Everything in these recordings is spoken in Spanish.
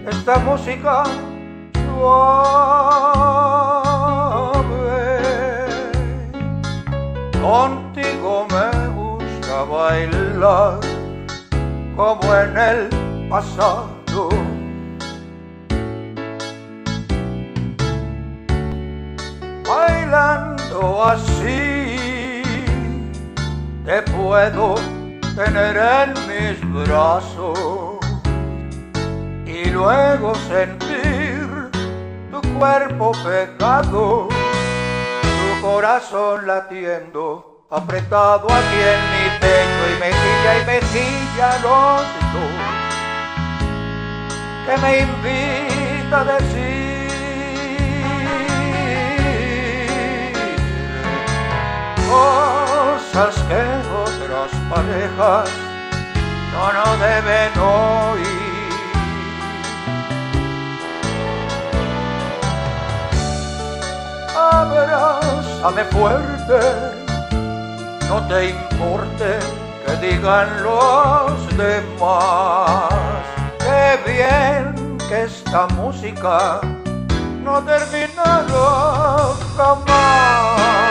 esta música suave. Contigo me gusta bailar como en el pasado. Bailando así te puedo tener en mis brazos y luego sentir tu cuerpo pegado, tu corazón latiendo apretado aquí en mi pecho, y mejilla los dos, que me invita a decir cosas que otras parejas no deben oír. Abrázame fuerte, no te importe que digan los demás. Qué bien que esta música no terminará jamás.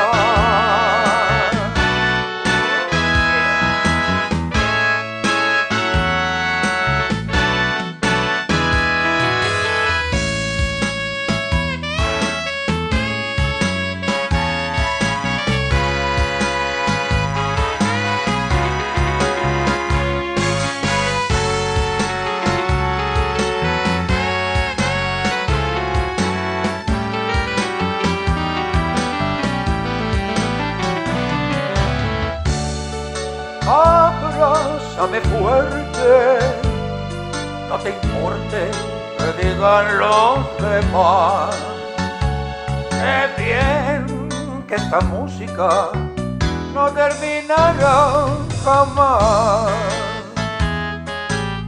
Abrázame fuerte, no te importe que digan los demás. Qué bien que esta música no terminará jamás.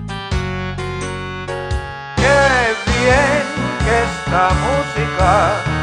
Qué bien que esta música